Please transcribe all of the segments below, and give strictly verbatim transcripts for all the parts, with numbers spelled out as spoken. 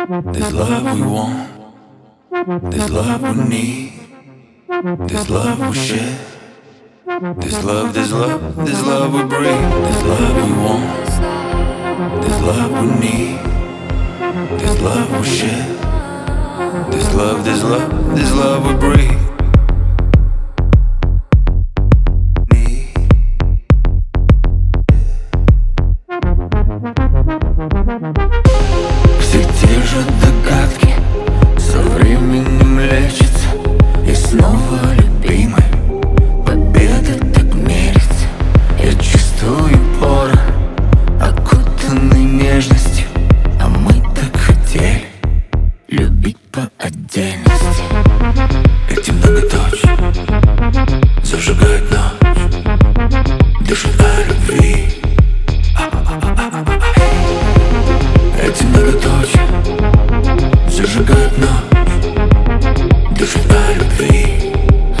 This love we want, this love we need, this love we share, this love, this love, this love we breathe, this love we want, this love we need, this love we share, this love, this love, this love we breathe. Все те же догадки со временем лечатся, и снова любимый победа так мерится. Я чувствую порох, окутанный нежностью, а мы так хотели любить по отдельности. Эти многоточия зажигают ночь, дышат о любви. Эти многоточия зажигают ночь, дышат о любви.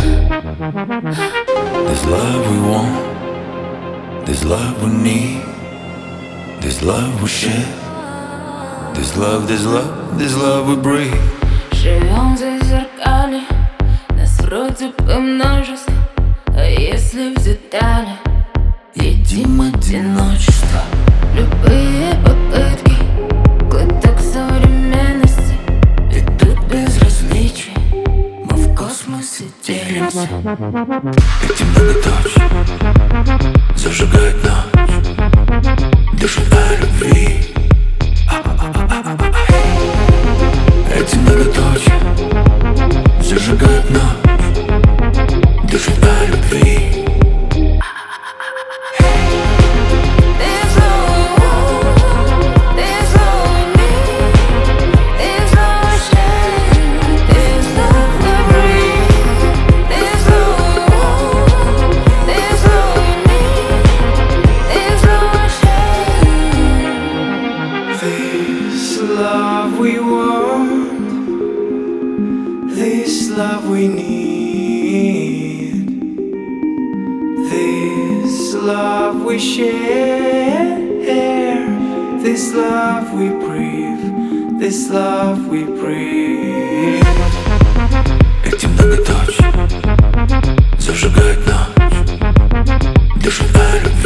This love we want, this love we need, this love we share, this love, this love, this love we breathe. Живем за зеркали, нас вроде бы множество, а если в детали едим одиночество. Любые попытки, глоток современности, идут без различий, мы в космосе делимся. Эти многоточия зажигают ночь, дышат о любви. Эти многоточия зажигают ночь, дышат о любви. This love we want, this love we need, this love we share, this love we breathe, this love we breathe. Эти многоточия зажигают ночь, дышат о любви.